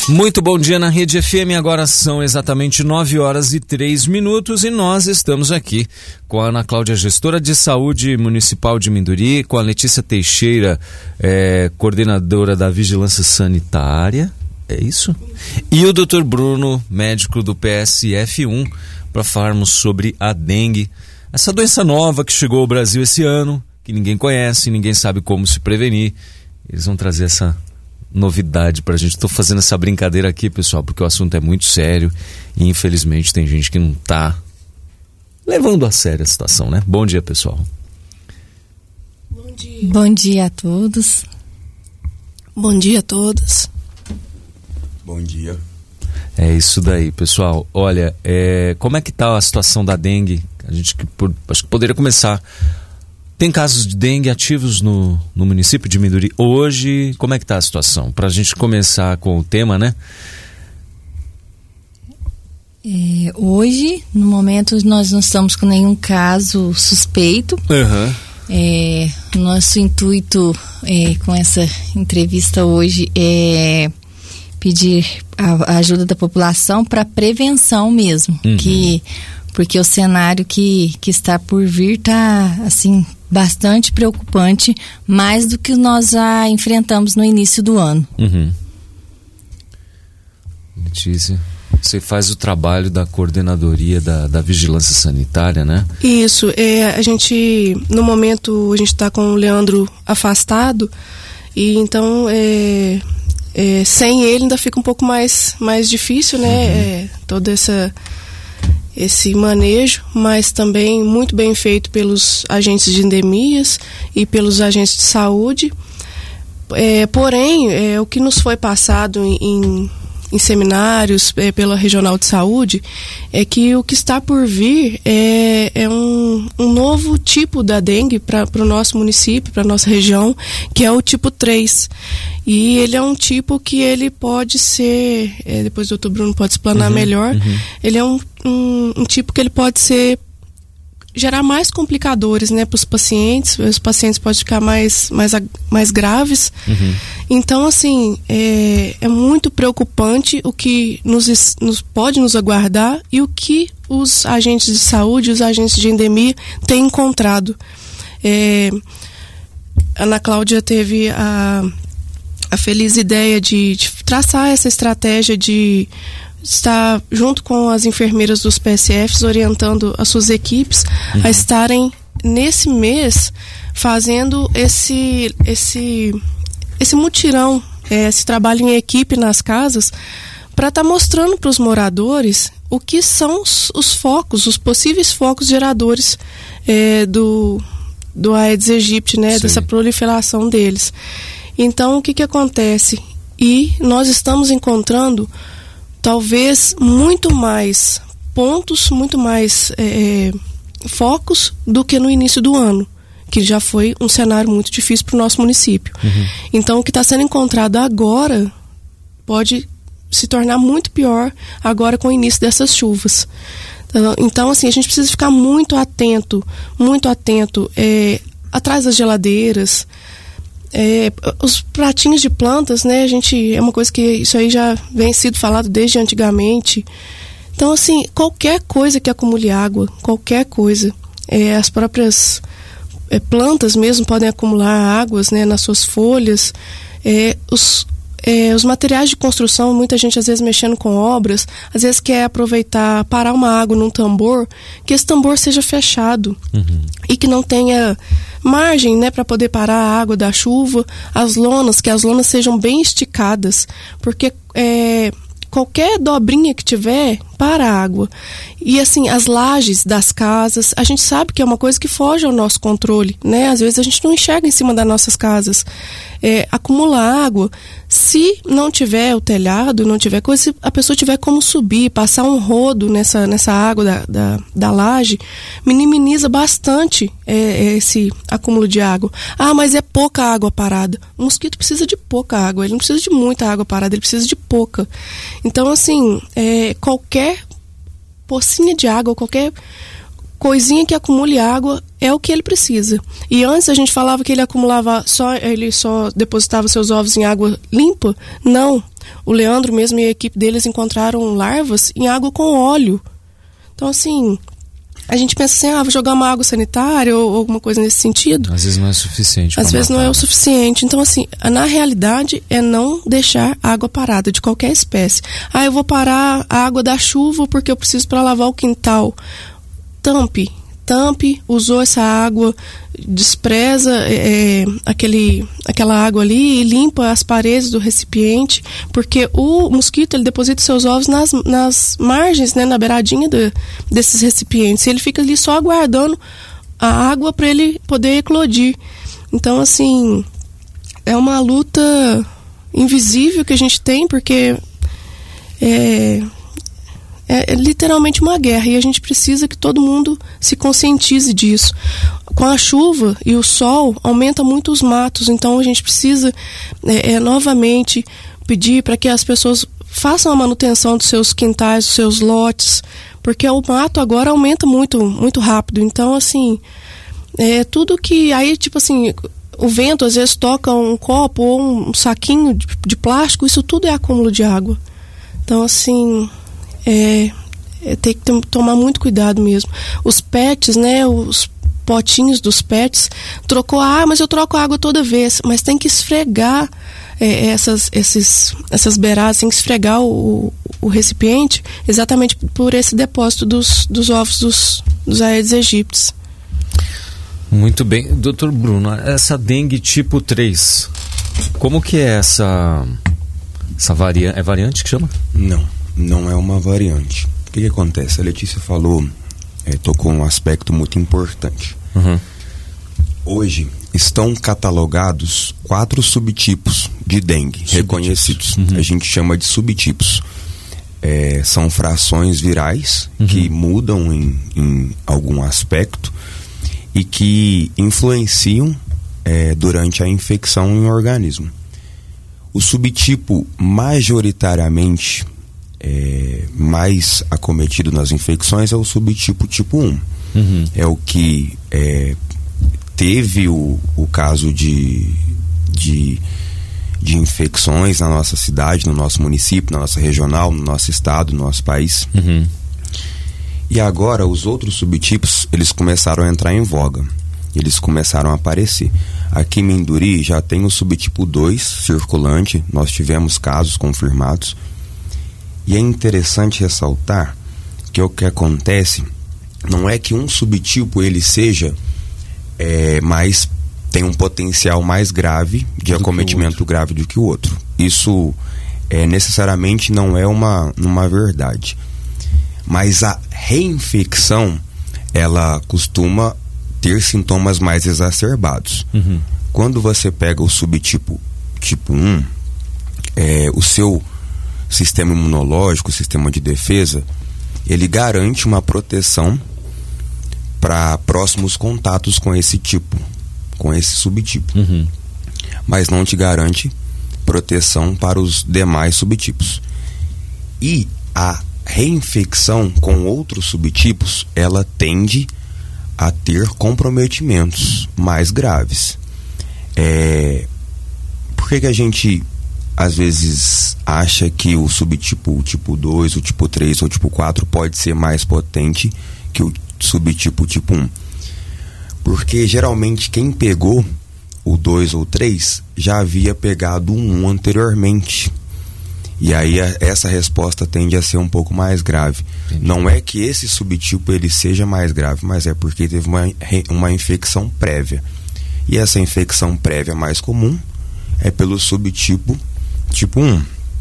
Muito bom dia na Rede FM, agora são exatamente 9h03 e nós estamos aqui com a Ana Cláudia, gestora de saúde municipal de Minduri, com a Letícia Teixeira, coordenadora da vigilância sanitária, é isso? E o Dr. Bruno, médico do PSF1, para falarmos sobre a dengue, essa doença nova que chegou ao Brasil esse ano, que ninguém conhece, ninguém sabe como se prevenir. Eles vão trazer essa novidade pra gente. Estou fazendo essa brincadeira aqui, pessoal, porque o assunto é muito sério e infelizmente tem gente que não tá levando a sério a situação, né? Bom dia, pessoal. Bom dia. Bom dia a todos. Bom dia a todas. Bom dia. É isso daí, pessoal. Olha, como é que tá a situação da dengue? A gente acho que poderia começar. Tem casos de dengue ativos no município de Minduri hoje? Como é que está a situação? Para a gente começar com o tema, né? Hoje, no momento, nós não estamos com nenhum caso suspeito. Uhum. Nosso intuito com essa entrevista hoje é pedir a ajuda da população para prevenção mesmo. Uhum. Porque o cenário que está por vir está, assim, bastante preocupante, mais do que nós já enfrentamos no início do ano. Uhum. Letícia, você faz o trabalho da coordenadoria da vigilância sanitária, né? Isso, a gente, no momento, a gente está com o Leandro afastado, e então, sem ele ainda fica um pouco mais difícil, né? Toda esse manejo, mas também muito bem feito pelos agentes de endemias e pelos agentes de saúde. Porém, o que nos foi passado em seminários pela Regional de Saúde é que o que está por vir é um novo tipo da dengue para o nosso município, para a nossa região, que é o tipo 3. E ele é um tipo que ele pode ser, depois o Dr. Bruno pode explanar melhor, ele é um tipo que ele pode gerar mais complicadores, né, para os pacientes podem ficar mais graves. Então, assim, é muito preocupante o que pode nos aguardar e o que os agentes de saúde, os agentes de endemia têm encontrado. Ana Cláudia teve a feliz ideia de traçar essa estratégia de estar junto com as enfermeiras dos PSFs, orientando as suas equipes a estarem nesse mês fazendo esse mutirão, esse trabalho em equipe nas casas, para estar mostrando para os moradores o que são os focos, os possíveis focos geradores do Aedes aegypti, né, dessa proliferação deles. Então, o que acontece? E nós estamos encontrando talvez muito mais pontos, muito mais focos do que no início do ano, que já foi um cenário muito difícil para o nosso município. Então, o que está sendo encontrado agora pode se tornar muito pior agora com o início dessas chuvas. Então, assim, a gente precisa ficar muito atento atrás das geladeiras. Os pratinhos de plantas, né, é uma coisa que isso aí já vem sido falado desde antigamente. Então, assim, qualquer coisa que acumule água, qualquer coisa, as próprias plantas mesmo podem acumular águas, né, nas suas folhas. Os materiais de construção, muita gente às vezes mexendo com obras, às vezes quer parar uma água num tambor, que esse tambor seja fechado e que não tenha margem, né, para poder parar a água da chuva, que as lonas sejam bem esticadas, porque qualquer dobrinha que tiver, para a água. E assim, as lajes das casas, a gente sabe que é uma coisa que foge ao nosso controle, né? Às vezes a gente não enxerga em cima das nossas casas. Acumula água, se não tiver o telhado, não tiver coisa, se a pessoa tiver como subir, passar um rodo nessa água da laje, minimiza bastante esse acúmulo de água. Ah, mas é pouca água parada. O mosquito precisa de pouca água, ele não precisa de muita água parada, ele precisa de pouca. Então, assim, qualquer pocinha de água, qualquer coisinha que acumule água é o que ele precisa. E antes a gente falava que ele só depositava seus ovos em água limpa. Não. O Leandro mesmo e a equipe deles encontraram larvas em água com óleo. Então, assim, a gente pensa assim, vou jogar uma água sanitária ou alguma coisa nesse sentido. Às vezes não é suficiente. Às vezes não é o suficiente. Então, assim, na realidade é não deixar água parada de qualquer espécie. Eu vou parar a água da chuva porque eu preciso para lavar o quintal. Tampe, usou essa água, despreza aquela água ali e limpa as paredes do recipiente, porque o mosquito ele deposita seus ovos nas margens, né, na beiradinha desses recipientes. E ele fica ali só aguardando a água para ele poder eclodir. Então, assim, é uma luta invisível que a gente tem, porque é literalmente uma guerra e a gente precisa que todo mundo se conscientize disso. Com a chuva e o sol aumenta muito os matos, então a gente precisa novamente pedir para que as pessoas façam a manutenção dos seus quintais, dos seus lotes, porque o mato agora aumenta muito, muito rápido. Então, assim, tudo que aí, tipo assim, o vento às vezes toca um copo ou um saquinho de plástico, isso tudo é acúmulo de água. Então, assim, tem que tomar muito cuidado mesmo. Os pets, né, os potinhos dos pets, mas eu troco a água toda vez, mas tem que esfregar essas beiradas, tem que esfregar o recipiente exatamente por esse depósito dos ovos dos Aedes aegypti. Muito bem. Dr. Bruno, essa dengue tipo 3, como que é essa variante? É variante que chama? Não é uma variante. O que acontece? A Letícia falou, tocou um aspecto muito importante. Uhum. Hoje estão catalogados 4 subtipos de dengue reconhecidos. Uhum. A gente chama de subtipos. São frações virais que mudam em algum aspecto e que influenciam durante a infecção em um organismo. O subtipo majoritariamente mais acometido nas infecções é o subtipo tipo 1. Uhum. É o que teve o caso de infecções na nossa cidade, no nosso município, na nossa regional, no nosso estado, no nosso país. Uhum. E agora os outros subtipos, eles começaram a entrar em voga. Eles começaram a aparecer. Aqui em Minduri já tem o subtipo 2 circulante, nós tivemos casos confirmados. E é interessante ressaltar que o que acontece não é que um subtipo ele seja tem um potencial mais grave de acometimento grave do que o outro. Isso necessariamente não é uma verdade. Mas a reinfecção, ela costuma ter sintomas mais exacerbados. Uhum. Quando você pega o subtipo tipo 1, o seu sistema imunológico, o sistema de defesa, ele garante uma proteção para próximos contatos com esse subtipo. Uhum. Mas não te garante proteção para os demais subtipos. E a reinfecção com outros subtipos, ela tende a ter comprometimentos mais graves. Por que a gente às vezes acha que o subtipo tipo 2, o tipo 3 ou o tipo 4 pode ser mais potente que o subtipo tipo 1? Porque geralmente quem pegou o 2 ou 3 já havia pegado o 1 anteriormente. E aí essa resposta tende a ser um pouco mais grave. Entendi. Não é que esse subtipo ele seja mais grave, mas é porque teve uma infecção prévia. E essa infecção prévia mais comum é pelo subtipo tipo 1.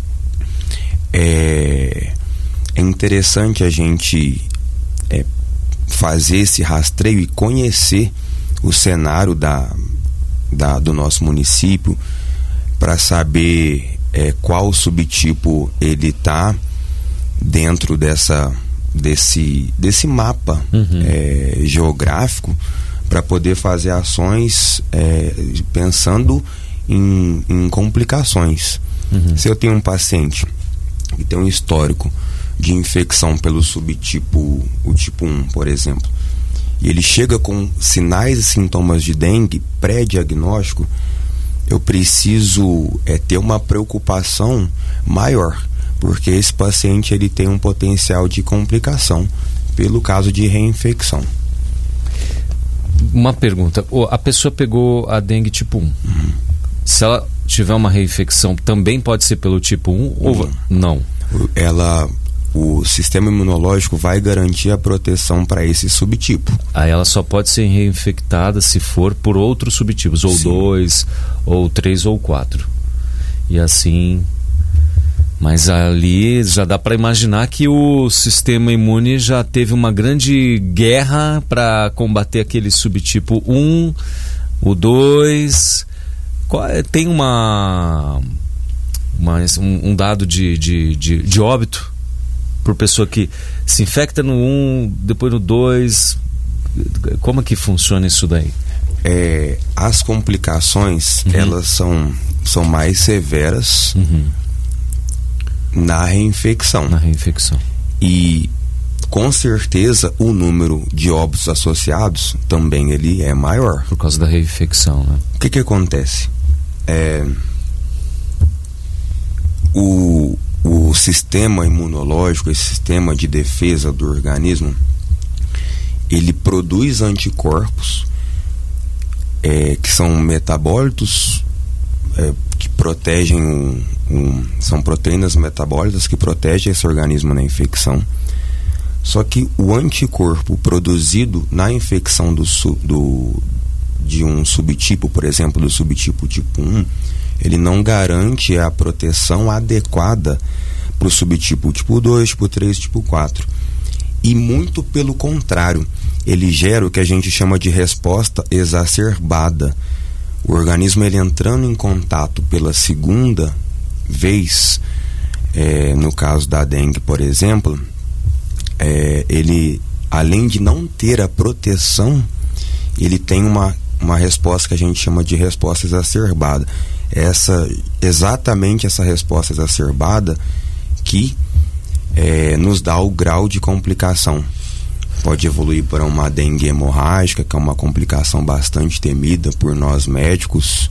É interessante a gente fazer esse rastreio e conhecer o cenário do nosso município para saber qual subtipo ele está dentro desse mapa geográfico, para poder fazer ações pensando em complicações. Uhum. Se eu tenho um paciente que tem um histórico de infecção pelo subtipo, o tipo 1, por exemplo, e ele chega com sinais e sintomas de dengue pré-diagnóstico, eu preciso ter uma preocupação maior, porque esse paciente ele tem um potencial de complicação pelo caso de reinfecção. Uma pergunta, a pessoa pegou a dengue tipo 1, se ela tiver uma reinfecção, também pode ser pelo tipo 1 ou não? O sistema imunológico vai garantir a proteção para esse subtipo. Aí ela só pode ser reinfectada se for por outros subtipos, ou 2, ou 3 ou 4. E assim... Mas ali já dá para imaginar que o sistema imune já teve uma grande guerra para combater aquele subtipo 1, o 2. Tem um dado de óbito por pessoa que se infecta no 1, depois no 2. Como é que funciona isso daí? As complicações, elas são mais severas na reinfecção. E com certeza o número de óbitos associados também ele é maior. Por causa da reinfecção, né? O que acontece? O sistema imunológico, esse sistema de defesa do organismo, ele produz anticorpos que são metabólitos que protegem são proteínas metabólitas que protegem esse organismo na infecção. Só que o anticorpo produzido na infecção de um subtipo, por exemplo, do subtipo tipo 1, ele não garante a proteção adequada para o subtipo tipo 2, tipo 3, tipo 4. E muito pelo contrário, ele gera o que a gente chama de resposta exacerbada. O organismo, ele entrando em contato pela segunda vez, no caso da dengue, por exemplo, ele, além de não ter a proteção, ele tem uma resposta que a gente chama de resposta exacerbada. Exatamente essa resposta exacerbada que nos dá o grau de complicação. Pode evoluir para uma dengue hemorrágica, que é uma complicação bastante temida por nós médicos,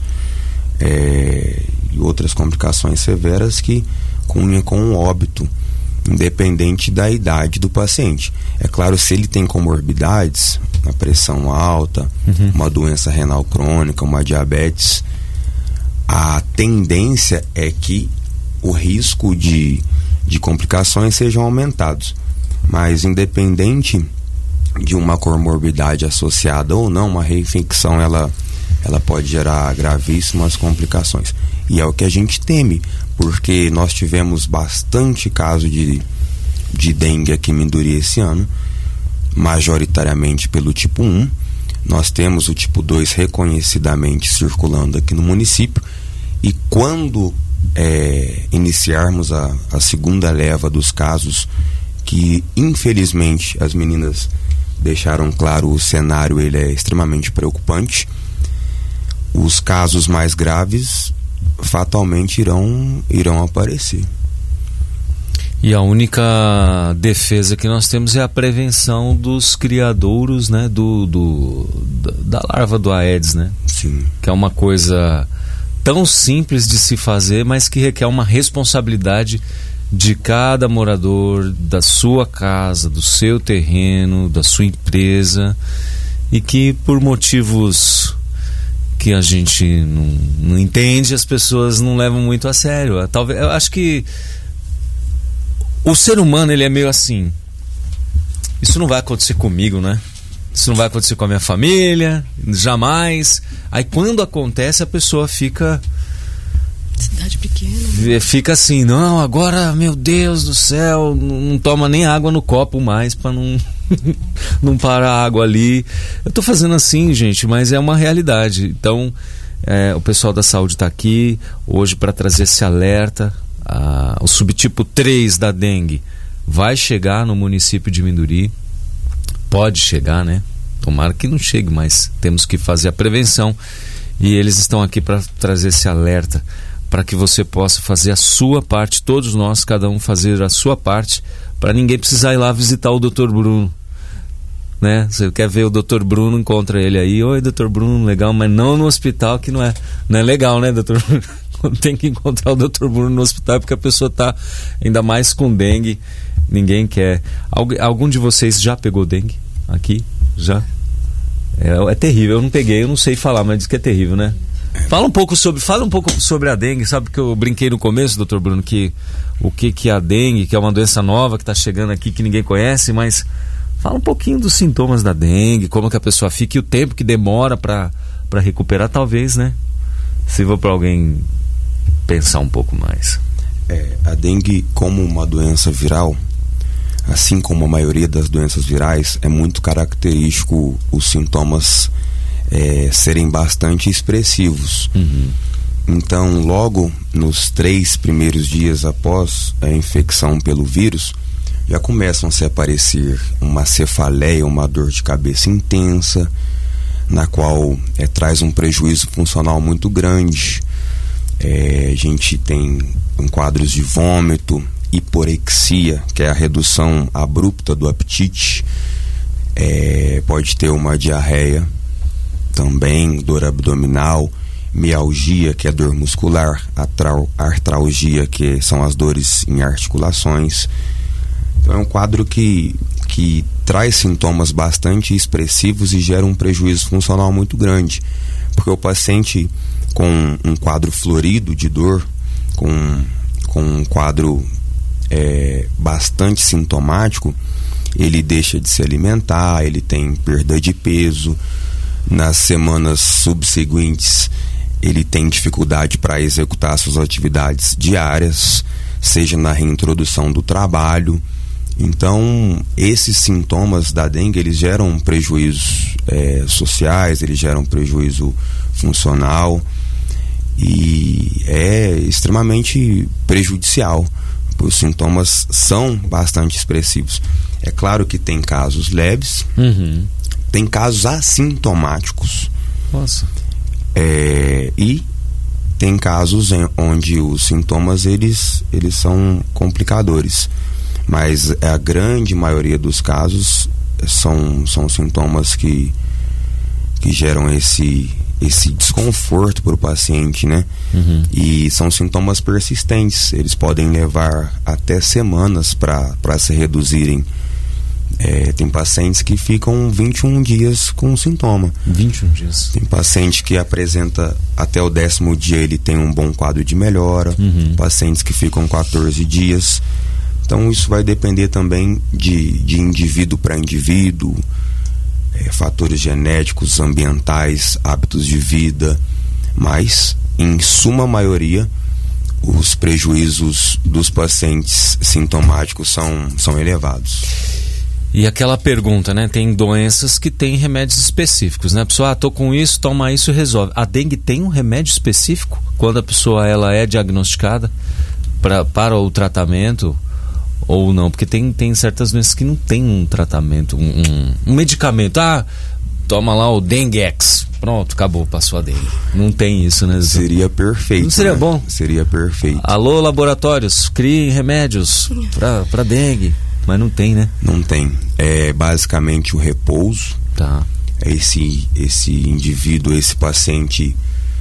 e outras complicações severas que cunham com um óbito, independente da idade do paciente. É claro, se ele tem comorbidades, a pressão alta, uma doença renal crônica, uma diabetes, a tendência é que o risco de complicações sejam aumentados. Mas independente de uma comorbidade associada ou não, uma reinfecção ela pode gerar gravíssimas complicações. E é o que a gente teme, porque nós tivemos bastante caso de dengue aqui em Minduri esse ano, majoritariamente pelo tipo 1. Nós temos o tipo 2 reconhecidamente circulando aqui no município, e quando iniciarmos a segunda leva dos casos, que infelizmente as meninas deixaram claro, o cenário ele é extremamente preocupante, os casos mais graves fatalmente irão aparecer. E a única defesa que nós temos é a prevenção dos criadouros, né, da larva do Aedes, né? Sim. Que é uma coisa tão simples de se fazer, mas que requer uma responsabilidade de cada morador, da sua casa, do seu terreno, da sua empresa, e que por motivos que a gente não entende, as pessoas não levam muito a sério. Talvez, eu acho que o ser humano, ele é meio assim: isso não vai acontecer comigo, né? Isso não vai acontecer com a minha família, jamais. Aí quando acontece, a pessoa fica... Cidade pequena. Fica assim, não, agora, meu Deus do céu, não toma nem água no copo mais para não parar a água ali. Eu tô fazendo assim, gente, mas é uma realidade. Então, o pessoal da saúde está aqui hoje para trazer esse alerta. O subtipo 3 da dengue vai chegar no município de Minduri. Pode chegar, né? Tomara que não chegue, mas temos que fazer a prevenção. E eles estão aqui para trazer esse alerta, para que você possa fazer a sua parte, todos nós, cada um fazer a sua parte, para ninguém precisar ir lá visitar o Dr. Bruno. né? Você quer ver o Dr. Bruno, encontra ele aí. Oi, Dr. Bruno, legal, mas não no hospital, que não é legal, né, Dr. Bruno? Tem que encontrar o Dr. Bruno no hospital porque a pessoa tá ainda mais com dengue. Ninguém quer. Algum de vocês já pegou dengue aqui? Já? É terrível. Eu não peguei, eu não sei falar, mas diz que é terrível, né? Fala um pouco sobre a dengue. Sabe que eu brinquei no começo, Dr. Bruno, que o que é a dengue, que é uma doença nova que está chegando aqui, que ninguém conhece, mas fala um pouquinho dos sintomas da dengue, como que a pessoa fica e o tempo que demora para recuperar, talvez, né? Sirva para alguém pensar um pouco mais. A dengue, como uma doença viral, assim como a maioria das doenças virais, é muito característico os sintomas serem bastante expressivos. Então, logo nos 3 primeiros dias após a infecção pelo vírus, já começam a se aparecer uma cefaleia, uma dor de cabeça intensa, na qual traz um prejuízo funcional muito grande. A gente tem quadros de vômito, hiporexia, que é a redução abrupta do apetite, pode ter uma diarreia, também dor abdominal, mialgia, que é dor muscular, artralgia, que são as dores em articulações. Então é um quadro que traz sintomas bastante expressivos e gera um prejuízo funcional muito grande, porque o paciente com um quadro florido de dor, com um quadro bastante sintomático, ele deixa de se alimentar, ele tem perda de peso. Nas semanas subsequentes, ele tem dificuldade para executar suas atividades diárias, seja na reintrodução do trabalho. Então, esses sintomas da dengue, eles geram prejuízos sociais, eles geram prejuízo funcional e é extremamente prejudicial. Os sintomas são bastante expressivos. É claro que tem casos leves, tem casos assintomáticos. Nossa. E tem casos onde os sintomas eles são complicadores, mas a grande maioria dos casos são sintomas que geram esse desconforto para o paciente, né? E são sintomas persistentes, eles podem levar até semanas para se reduzirem. Tem pacientes que ficam 21 dias com sintoma. 21 dias. Tem paciente que apresenta até o 10º dia, ele tem um bom quadro de melhora. Pacientes que ficam 14 dias. Então isso vai depender também de indivíduo para indivíduo, fatores genéticos, ambientais, hábitos de vida, mas em suma maioria os prejuízos dos pacientes sintomáticos são elevados. E aquela pergunta, né? Tem doenças que têm remédios específicos, né? A pessoa, tô com isso, toma isso e resolve. A dengue tem um remédio específico quando a pessoa ela é diagnosticada para o tratamento ou não? Porque tem certas doenças que não tem um tratamento, um medicamento. Toma lá o Dengue-X. Pronto, acabou, passou a dengue. Não tem isso, né? Seria perfeito. Não seria bom? Seria perfeito. Alô, laboratórios, criem remédios para dengue. Mas não tem, né? Não tem. É basicamente o repouso. Tá. Esse indivíduo, esse paciente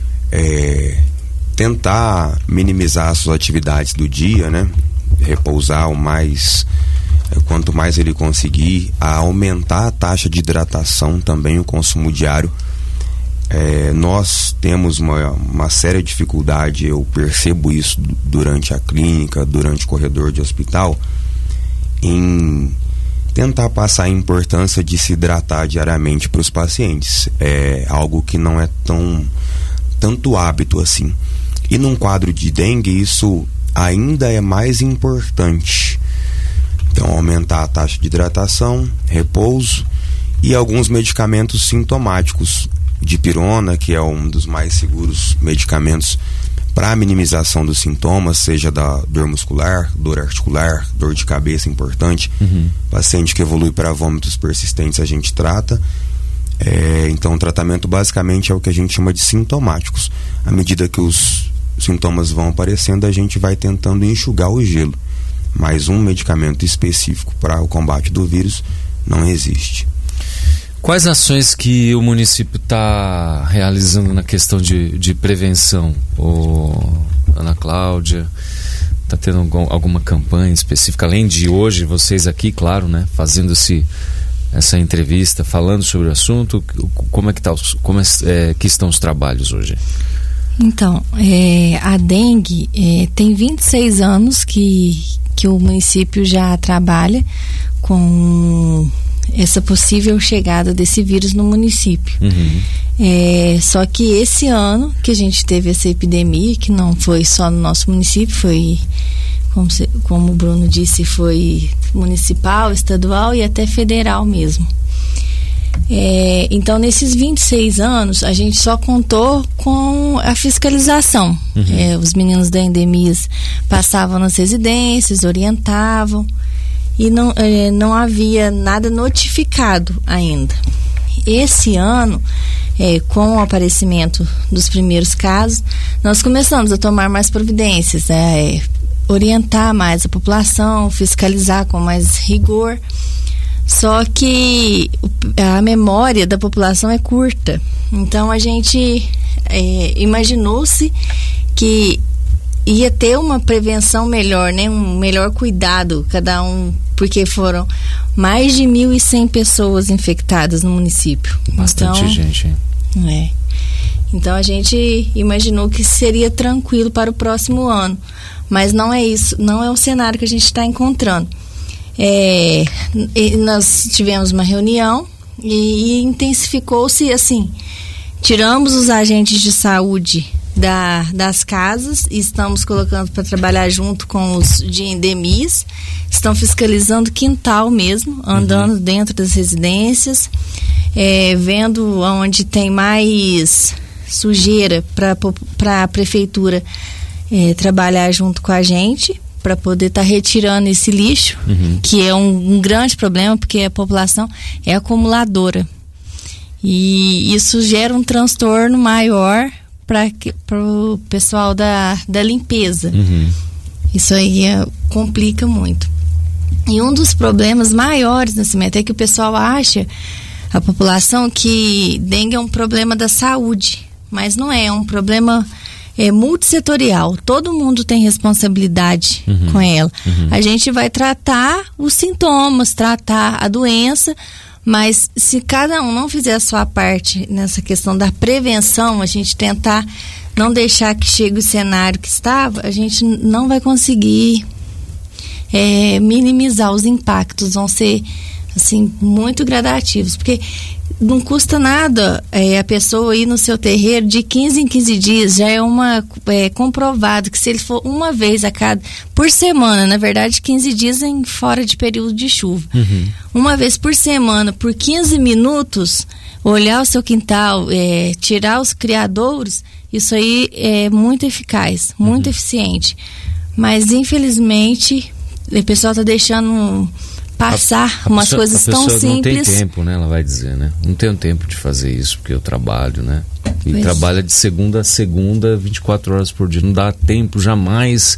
tentar minimizar as suas atividades do dia, né? Repousar quanto mais ele conseguir, aumentar a taxa de hidratação também, o consumo diário. Nós temos uma séria dificuldade, eu percebo isso durante a clínica, durante o corredor de hospital, em tentar passar a importância de se hidratar diariamente para os pacientes. É algo que não é tanto hábito assim. E num quadro de dengue, isso ainda é mais importante. Então, aumentar a taxa de hidratação, repouso e alguns medicamentos sintomáticos. Dipirona, que é um dos mais seguros medicamentos para minimização dos sintomas, seja da dor muscular, dor articular, dor de cabeça, importante. Paciente que evolui para vômitos persistentes, a gente trata. Então, o tratamento basicamente é o que a gente chama de sintomáticos. À medida que os sintomas vão aparecendo, a gente vai tentando enxugar o gelo. Mas um medicamento específico para o combate do vírus não existe. Quais ações que o município está realizando na questão de prevenção? Ana Cláudia, está tendo alguma campanha específica? Além de hoje, vocês aqui, claro, né, fazendo essa entrevista, falando sobre o assunto, como é que estão os trabalhos hoje? Então, a dengue tem 26 anos que o município já trabalha com essa possível chegada desse vírus no município. Só que esse ano que a gente teve essa epidemia, que não foi só no nosso município, foi, como o Bruno disse, foi municipal, estadual e até federal mesmo. Então, nesses 26 anos, a gente só contou com a fiscalização. Os meninos da endemias passavam nas residências, orientavam, e não havia nada notificado ainda. Esse ano, com o aparecimento dos primeiros casos, nós começamos a tomar mais providências, orientar mais a população, fiscalizar com mais rigor. Só que a memória da população é curta. Então a gente imaginou-se que ia ter uma prevenção melhor, né? Um melhor cuidado, cada um, porque foram mais de 1.100 pessoas infectadas no município. Bastante gente, hein? Então a gente imaginou que seria tranquilo para o próximo ano. Mas não é isso, não é o cenário que a gente está encontrando. Nós tivemos uma reunião e intensificou-se assim, tiramos os agentes de saúde das casas e estamos colocando para trabalhar junto com os de endemias, estão fiscalizando quintal mesmo, andando dentro das residências, vendo onde tem mais sujeira para a prefeitura trabalhar junto com a gente, para poder estar retirando esse lixo, que é um grande problema, porque a população é acumuladora. E isso gera um transtorno maior para o pessoal da limpeza. Isso aí complica muito. E um dos problemas maiores nesse momento é que o pessoal acha, a população, que dengue é um problema da saúde, mas não é um problema multissetorial. Todo mundo tem responsabilidade com ela. A gente vai tratar os sintomas, tratar a doença, mas se cada um não fizer a sua parte nessa questão da prevenção, a gente tentar não deixar que chegue o cenário que estava, a gente não vai conseguir minimizar os impactos. Vão ser assim muito gradativos, porque não custa nada a pessoa ir no seu terreiro de 15 em 15 dias. Já é comprovado que se ele for uma vez por semana, na verdade 15 dias fora de período de chuva, uma vez por semana, por 15 minutos, olhar o seu quintal, tirar os criadouros, isso aí é muito eficaz, muito eficiente. Mas infelizmente o pessoal está deixando passar umas coisas tão simples. Não tem tempo, né? Ela vai dizer, né? Não tenho tempo de fazer isso, porque eu trabalho, né? E trabalha de segunda a segunda, 24 horas por dia. Não dá tempo jamais.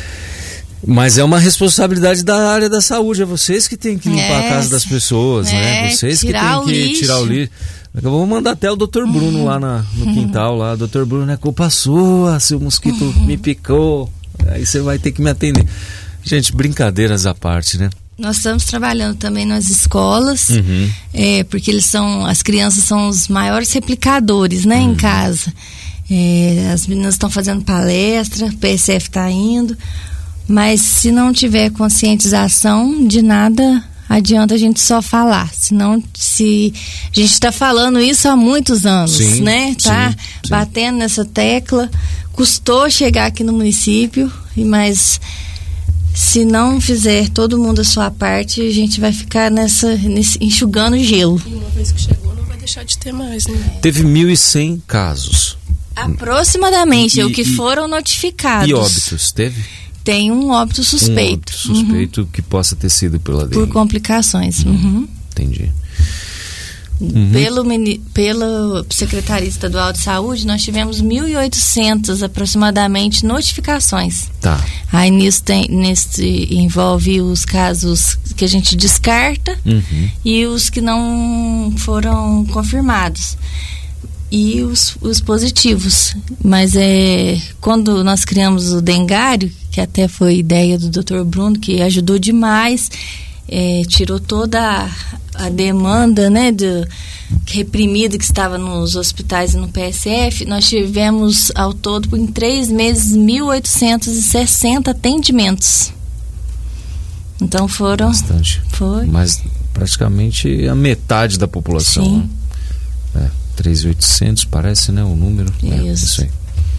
Mas é uma responsabilidade da área da saúde. É vocês que têm que limpar a casa das pessoas, né? Vocês que têm que tirar o lixo. Eu vou mandar até o Dr. Bruno lá no quintal, lá. Dr. Bruno, é culpa sua, se o mosquito me picou. Aí você vai ter que me atender. Gente, brincadeiras à parte, né? Nós estamos trabalhando também nas escolas, porque as crianças são os maiores replicadores, né, em casa. As meninas estão fazendo palestra, o PSF está indo, mas se não tiver conscientização, de nada adianta a gente só falar. Senão, se a gente está falando isso há muitos anos, né? Tá batendo nessa tecla, custou chegar aqui no município, mas se não fizer todo mundo a sua parte, a gente vai ficar enxugando gelo. E uma vez que chegou, não vai deixar de ter mais, né? Teve 1.100 casos. Aproximadamente, o que foram notificados. E óbitos, teve? Tem um óbito suspeito. Um óbito suspeito que possa ter sido pela dengue. Por complicações. Entendi. Pela Secretaria Estadual de Saúde, nós tivemos 1.800 aproximadamente notificações. Tá. Aí nisso envolve os casos que a gente descarta e os que não foram confirmados. E os positivos. Mas quando nós criamos o dengário, que até foi ideia do Dr. Bruno, que ajudou demais, tirou toda a demanda, né, reprimida que estava nos hospitais e no PSF, nós tivemos ao todo, em 3 meses, 1.860 atendimentos. Então foram... Bastante. Foi. Mas praticamente a metade da população. Sim. Né? 3.800 parece, né, o número. Isso. Aí.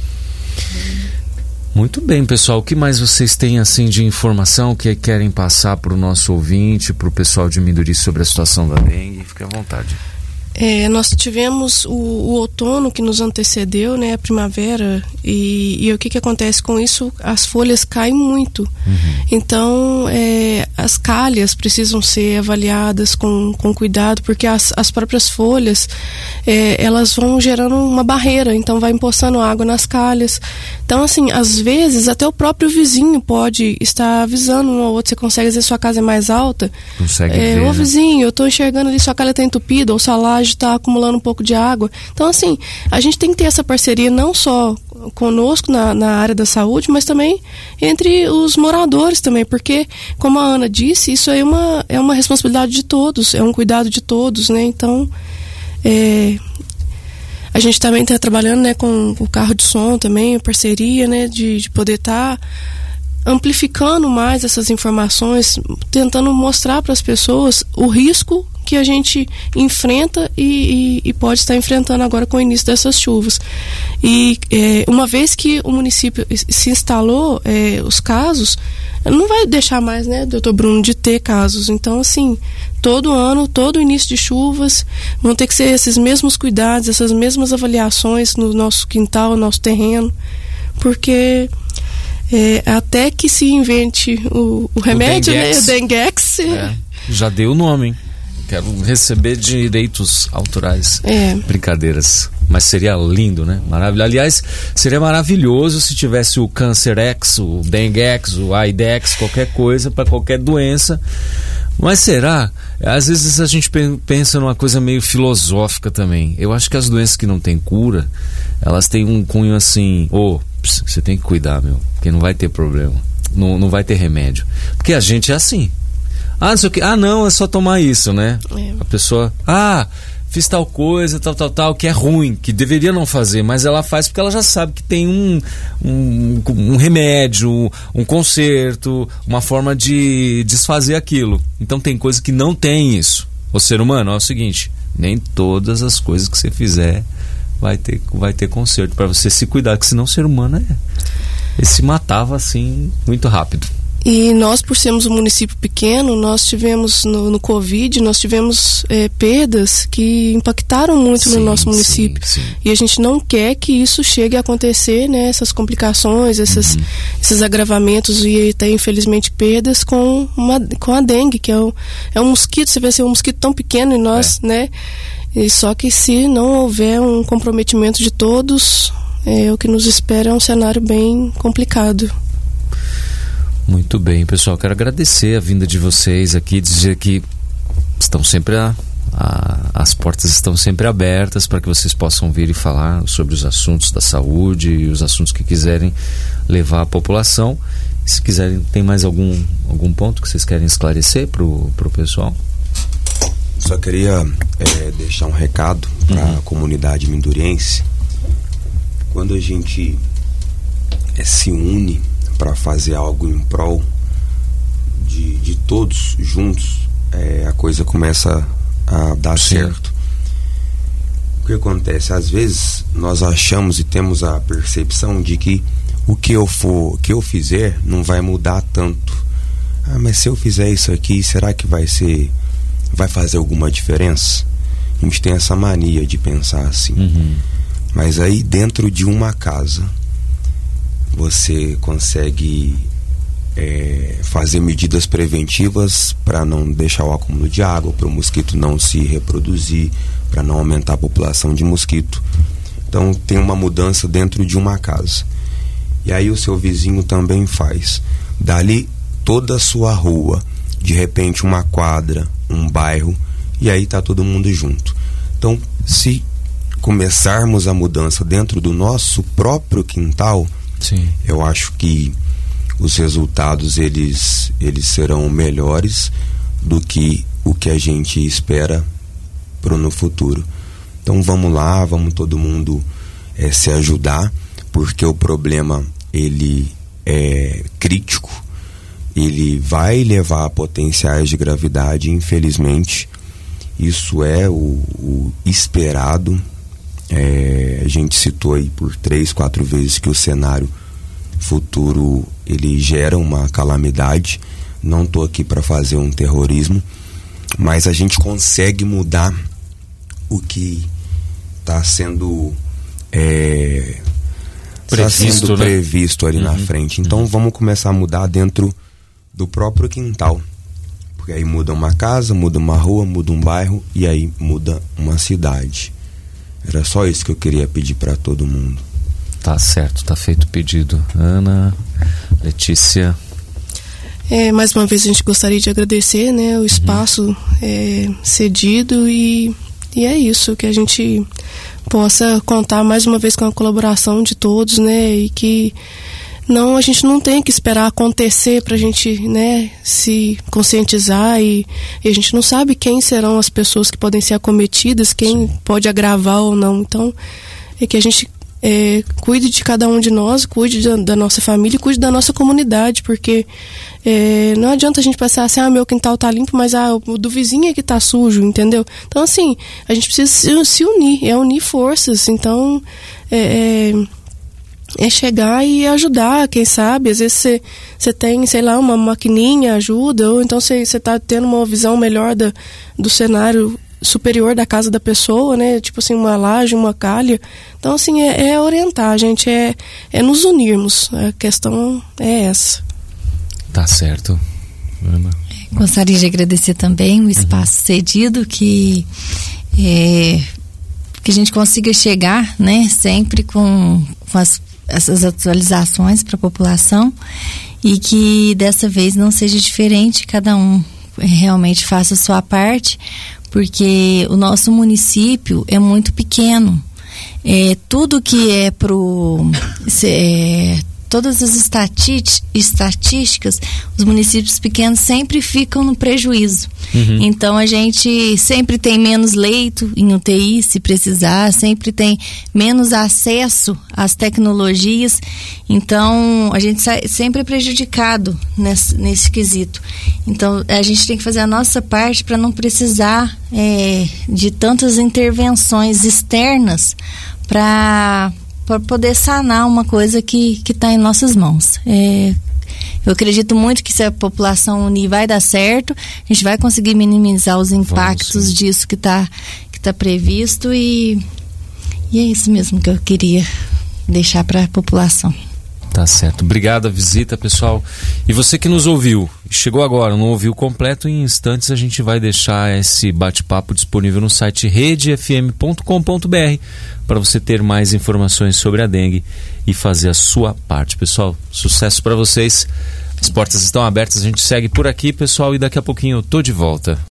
Muito bem, pessoal. O que mais vocês têm assim de informação que querem passar para o nosso ouvinte, para o pessoal de Minduri sobre a situação da dengue? Fique à vontade. Nós tivemos o outono que nos antecedeu, né, a primavera, e o que acontece com isso? As folhas caem muito. Então, as calhas precisam ser avaliadas com cuidado, porque as próprias folhas, elas vão gerando uma barreira, então vai empoçando água nas calhas. Então, assim, às vezes, até o próprio vizinho pode estar avisando um ou outro. Você consegue, às vezes, sua casa é mais alta. Consegue ver, ô né? vizinho, eu estou enxergando ali, sua calha está entupida, ou sua laje está acumulando um pouco de água. Então, assim, a gente tem que ter essa parceria não só conosco na área da saúde, mas também entre os moradores também, porque, como a Ana disse, isso é uma responsabilidade de todos, é um cuidado de todos, né? Então, a gente também está trabalhando, né, com o carro de som também, parceria, né, de poder estar amplificando mais essas informações, tentando mostrar para as pessoas o risco que a gente enfrenta e pode estar enfrentando agora com o início dessas chuvas. E uma vez que o município se instalou os casos, não vai deixar mais, né, doutor Bruno, de ter casos. Então, assim, todo ano, todo início de chuvas, vão ter que ser esses mesmos cuidados, essas mesmas avaliações no nosso quintal, no nosso terreno, porque até que se invente o remédio, Denguex. né, o Denguex. Já deu o nome, hein? Quero receber direitos autorais. Brincadeiras. Mas seria lindo, né? Maravilhoso. Aliás, seria maravilhoso se tivesse o Cancerex, o Denguex, o Aidex, qualquer coisa para qualquer doença. Mas será? Às vezes a gente pensa numa coisa meio filosófica também. Eu acho que as doenças que não têm cura, elas têm um cunho assim, você tem que cuidar, meu, porque não vai ter problema. Não vai ter remédio. Porque a gente é assim. Não sei o que. Não, é só tomar isso, né? A pessoa, fiz tal coisa, tal, que é ruim, que deveria não fazer, mas ela faz porque ela já sabe que tem um remédio, um conserto, uma forma de desfazer aquilo. Então tem coisa que não tem isso. O ser humano, é o seguinte, nem todas as coisas que você fizer vai ter conserto, para você se cuidar, que senão o ser humano ele se matava assim muito rápido. E nós, por sermos um município pequeno, nós tivemos no Covid, nós tivemos perdas que impactaram muito no nosso município. Sim. E a gente não quer que isso chegue a acontecer, né? Essas complicações, esses agravamentos e até, infelizmente, perdas com a dengue, que é um mosquito. Você vê ser um mosquito tão pequeno em nós, né? E só que se não houver um comprometimento de todos, o que nos espera é um cenário bem complicado. Muito bem, pessoal, quero agradecer a vinda de vocês aqui, dizer que estão sempre as portas estão sempre abertas para que vocês possam vir e falar sobre os assuntos da saúde e os assuntos que quiserem levar à população. E se quiserem, tem mais algum ponto que vocês querem esclarecer pro pessoal? Só queria deixar um recado para a comunidade minduriense. Quando a gente se une para fazer algo em prol de todos juntos, a coisa começa a dar certo. O que acontece? Às vezes nós achamos e temos a percepção de que o que eu fizer não vai mudar tanto. Mas se eu fizer isso aqui, será que vai fazer alguma diferença? A gente tem essa mania de pensar assim. Mas aí dentro de uma casa você consegue fazer medidas preventivas para não deixar o acúmulo de água, para o mosquito não se reproduzir, para não aumentar a população de mosquito. Então tem uma mudança dentro de uma casa. E aí o seu vizinho também faz. Dali toda a sua rua, de repente uma quadra, um bairro, e aí tá todo mundo junto. Então, se começarmos a mudança dentro do nosso próprio quintal, sim, eu acho que os resultados eles serão melhores do que o que a gente espera no futuro. Então vamos lá, vamos todo mundo se ajudar, porque o problema ele é crítico, ele vai levar a potenciais de gravidade, infelizmente. Isso é o esperado. A gente citou aí por 3, 4 vezes que o cenário futuro ele gera uma calamidade. Não estou aqui para fazer um terrorismo, mas a gente consegue mudar o que está sendo previsto ali na frente. Então vamos começar a mudar dentro do próprio quintal, porque aí muda uma casa, muda uma rua, muda um bairro e aí muda uma cidade. Era só isso que eu queria pedir para todo mundo. Tá certo, tá feito o pedido. Ana, Letícia. Mais uma vez a gente gostaria de agradecer, né, o espaço cedido e é isso, que a gente possa contar mais uma vez com a colaboração de todos, né, e que a gente não tem que esperar acontecer pra gente, né, se conscientizar e a gente não sabe quem serão as pessoas que podem ser acometidas, quem pode agravar ou não. Então, é que a gente cuide de cada um de nós, cuide da nossa família, cuide da nossa comunidade, porque não adianta a gente pensar assim, meu quintal tá limpo, mas o do vizinho é que tá sujo, entendeu? Então, assim, a gente precisa se unir, unir forças. Então, chegar e ajudar, quem sabe, às vezes você tem, sei lá, uma maquininha, ajuda, ou então você tá tendo uma visão melhor do cenário superior da casa da pessoa, né, tipo assim, uma laje, uma calha. Então, assim, orientar, gente, nos unirmos, a questão é essa. Tá certo. Ana. Gostaria de agradecer também o espaço cedido, que a gente consiga chegar, né, sempre com essas atualizações para a população e que dessa vez não seja diferente, cada um realmente faça a sua parte, porque o nosso município é muito pequeno. Tudo que todas as estatísticas, os municípios pequenos sempre ficam no prejuízo. Então a gente sempre tem menos leito em UTI, se precisar, sempre tem menos acesso às tecnologias. Então a gente sempre é prejudicado nesse quesito. Então a gente tem que fazer a nossa parte para não precisar de tantas intervenções externas para poder sanar uma coisa que está em nossas mãos. Eu acredito muito que se a população unir vai dar certo, a gente vai conseguir minimizar os impactos disso que está previsto e é isso mesmo que eu queria deixar para a população. Tá certo. Obrigado a visita, pessoal. E você que nos ouviu, chegou agora, não ouviu completo, em instantes a gente vai deixar esse bate-papo disponível no site redefm.com.br para você ter mais informações sobre a dengue e fazer a sua parte. Pessoal, sucesso para vocês. As portas estão abertas, a gente segue por aqui, pessoal, e daqui a pouquinho eu tô de volta.